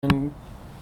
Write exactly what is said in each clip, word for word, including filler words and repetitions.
And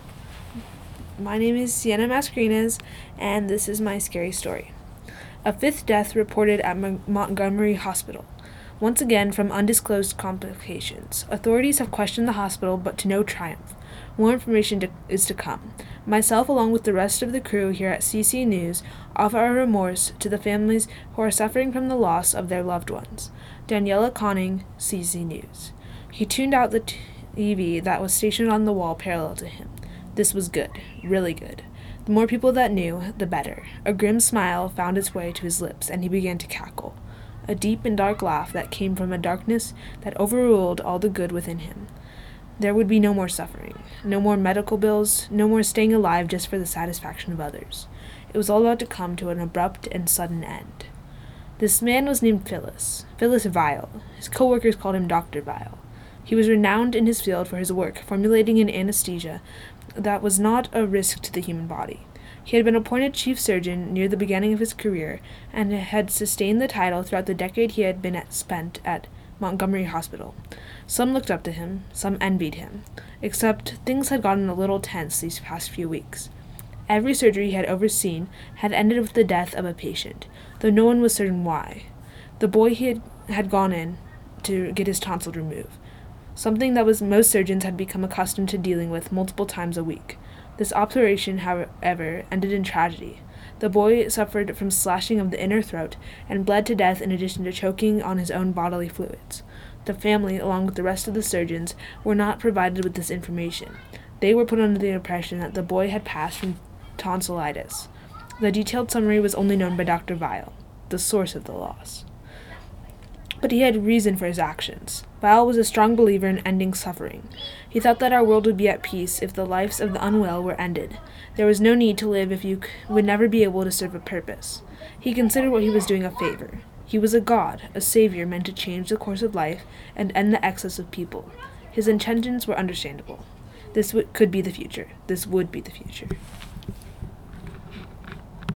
My name is Sienna Mascarenas, and this is my scary story. A fifth death reported at Mon- Montgomery Hospital. Once again, from undisclosed complications. Authorities have questioned the hospital, but to no triumph. More information to- is to come. Myself, along with the rest of the crew here at C C News, offer our remorse to the families who are suffering from the loss of their loved ones. Daniela Conning, C C News. He tuned out the T V that was stationed on the wall parallel to him. This was good, really good. The more people that knew, the better. A grim smile found its way to his lips, and he began to cackle. A deep and dark laugh that came from a darkness that overruled all the good within him. There would be no more suffering, no more medical bills, no more staying alive just for the satisfaction of others. It was all about to come to an abrupt and sudden end. This man was named Phyllis, Phyllis Vile. His co-workers called him Doctor Vile. He was renowned in his field for his work formulating an anesthesia that was not a risk to the human body. He had been appointed chief surgeon near the beginning of his career and had sustained the title throughout the decade he had been at, spent at Montgomery Hospital. Some looked up to him, some envied him, except things had gotten a little tense these past few weeks. Every surgery he had overseen had ended with the death of a patient, though no one was certain why. The boy he had, had gone in to get his tonsil removed, something that was most surgeons had become accustomed to dealing with multiple times a week. This operation, however, ended in tragedy. The boy suffered from slashing of the inner throat and bled to death in addition to choking on his own bodily fluids. The family, along with the rest of the surgeons, were not provided with this information. They were put under the impression that the boy had passed from tonsillitis. The detailed summary was only known by Doctor Vile, the source of the loss. But he had reason for his actions. Vile was a strong believer in ending suffering. He thought that our world would be at peace if the lives of the unwell were ended. There was no need to live if you c- would never be able to serve a purpose. He considered what he was doing a favor. He was a god, a savior meant to change the course of life and end the excess of people. His intentions were understandable. This w- could be the future. This would be the future.